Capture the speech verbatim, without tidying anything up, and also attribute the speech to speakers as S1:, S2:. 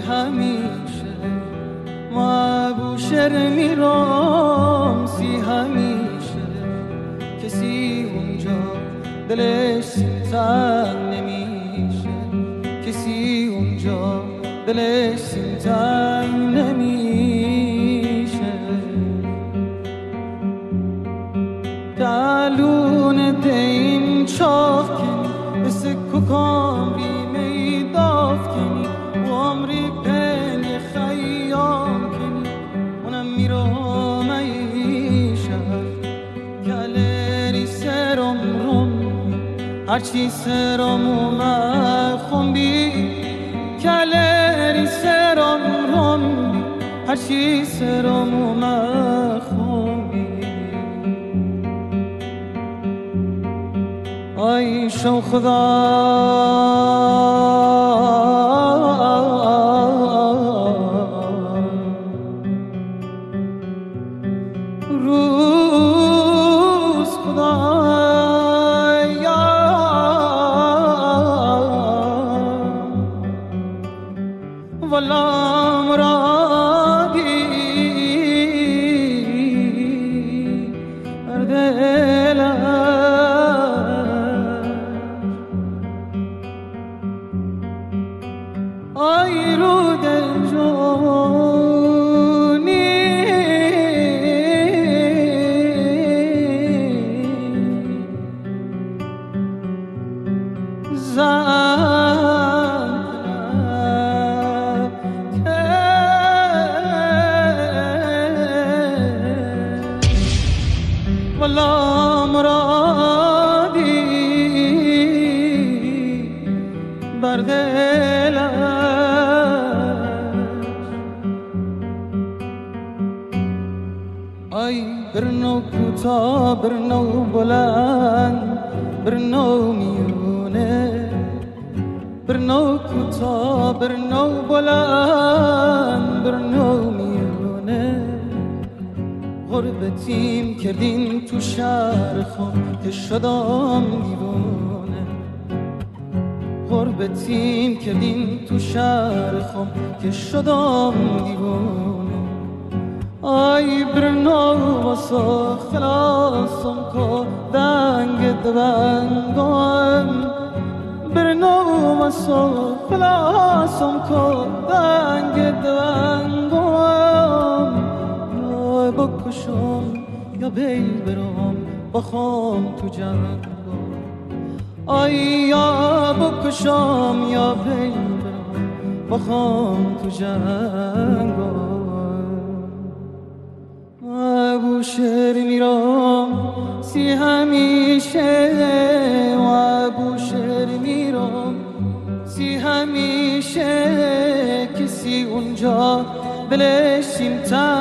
S1: همیشه ما بوشهر میرم سی همیشه کسی اونجا دلش تنگ نمیشه کسی اونجا دلش تنگ نمیشه دلون دیم چاف کنی بسه ککام بیمه داف کنی و عمری پن خیام کنی اونم میرم ای شهر گلری سرم رم هرچی سرم اومد خونبی گلری سرم رم هرچی سرم اومد خونبی آی شو خدا روز خدا والا مرادی اردلش آی رو دل جونی زن والا مرادی بر دلش آی برنو کوتا برنو بلند برنو میونه برنو کوتا برنو بلند برنو میونه غربتیم کردین تو شهر خون که شدم دیوونه غربتیم کردین تو شهر خون که شدم دیوونه آی برنو واسه خلاصم که دنگ دوانگم برنو واسه خلاصم که دنگ دوانگم یا بکشم یا بیل برم بخوام تو جنگ آی یا بکشم یا بیل برم بخوام تو جنگ بوشهر میرم سی همیشه و بوشهر میرم سی همیشه کسی اونجا بلش سیمتن